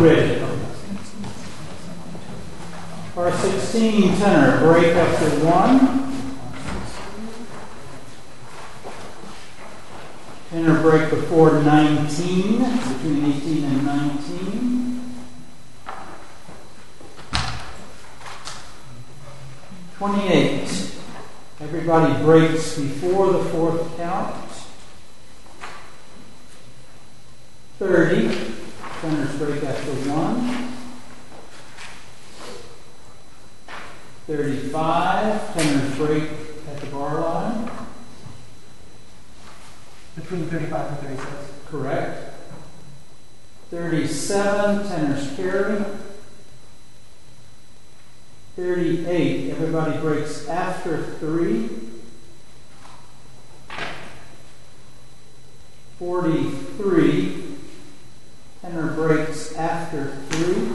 ready. Bar 16, tenor, break after 1. Tenor break before 19, between 18 and 19. 28. Everybody breaks before the 4th count. 30. Tenors break after 1. 35. Tenors break at the bar line. Between 35 and 36. Correct. 37. Tenors carry. 38. Everybody breaks after 3. 43. Tenor breaks after 3.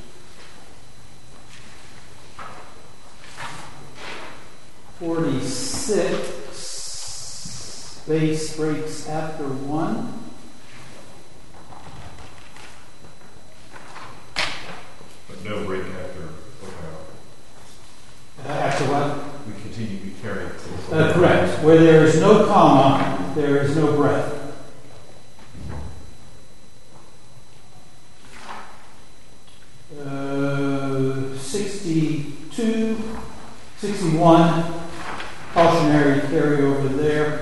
46. Bass breaks after 1. But no break after. After what? We continue to be carried. Correct. Where there is no comma, there is no breath. Uh, 62, 61, cautionary carry over there.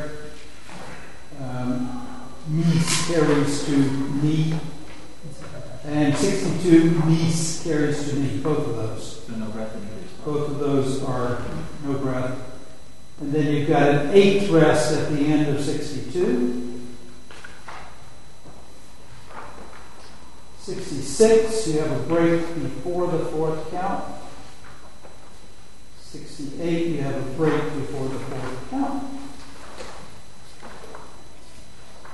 Mies carries to knee. And 62, mies carries to knee. Both of those. So no breath in either. Both of those are no breath. And then you've got an 8th rest at the end of 62. 66, you have a break before the 4th count. 68, you have a break